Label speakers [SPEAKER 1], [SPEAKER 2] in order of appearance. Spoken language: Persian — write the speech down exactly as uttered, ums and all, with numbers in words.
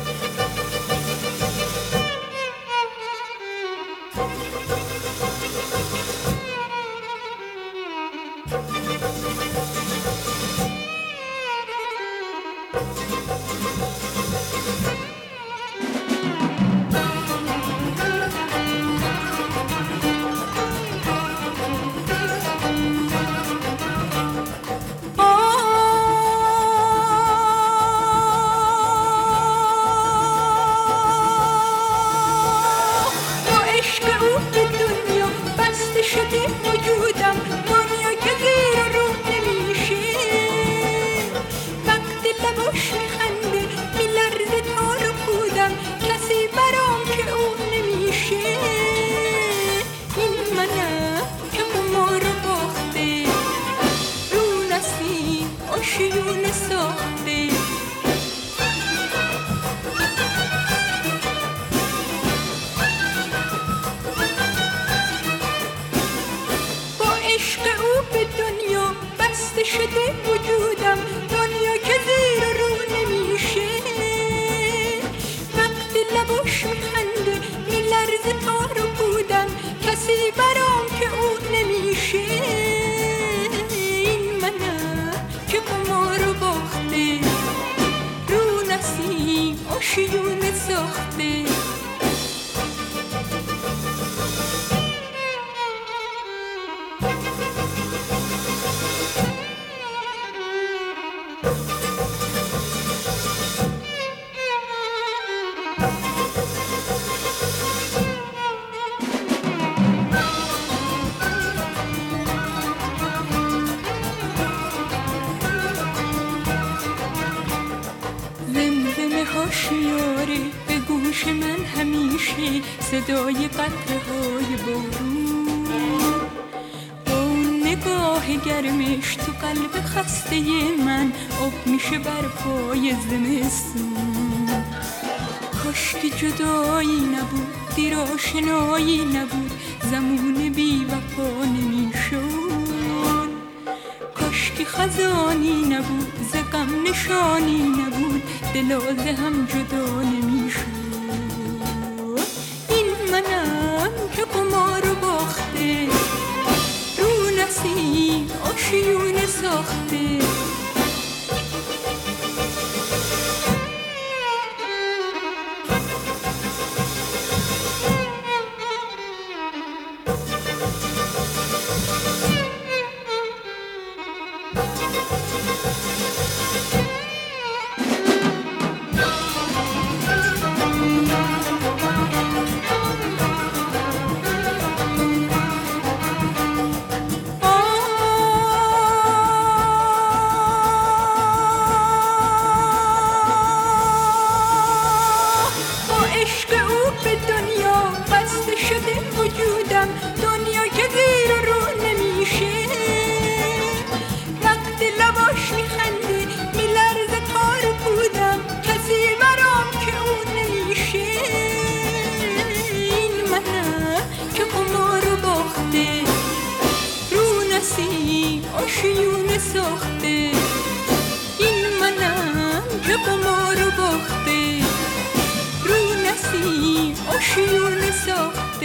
[SPEAKER 1] شده وجودم، دنیا که زیر و رو نمیشه. وقتی لباش میخنده میلرزه تا رو بودم، کسی برام که اون نمیشه. این منم که قمار رو باخته، رو نسیم آشیون ساخته. هوشیاری به گوش من همیشه صدای قطره های بارون، با اون نگاه گرمش تو قلب خسته من آب میشه بر پای زمستون. کاش که جدایی نبود، دیر آشنایی نبود، زمون بی وفا نمیشد. کاش که خزانی نبود، ز غم نشانی نبود، دل ز هم جدا نمیشد. این منم که قمار رو باخته، رو نسیم آشیونه ساخته. وجودم دنیا که زیر و رو نمیشه. وقتی لباش میخنده میلرزه تا رو بودم، کسی برام که اون نمیشه. این منم که قمار رو باخته، رو نسیم آشیونه ساخته. این منم که قمار رو باخته، رو نسیم آشیونه ساخته.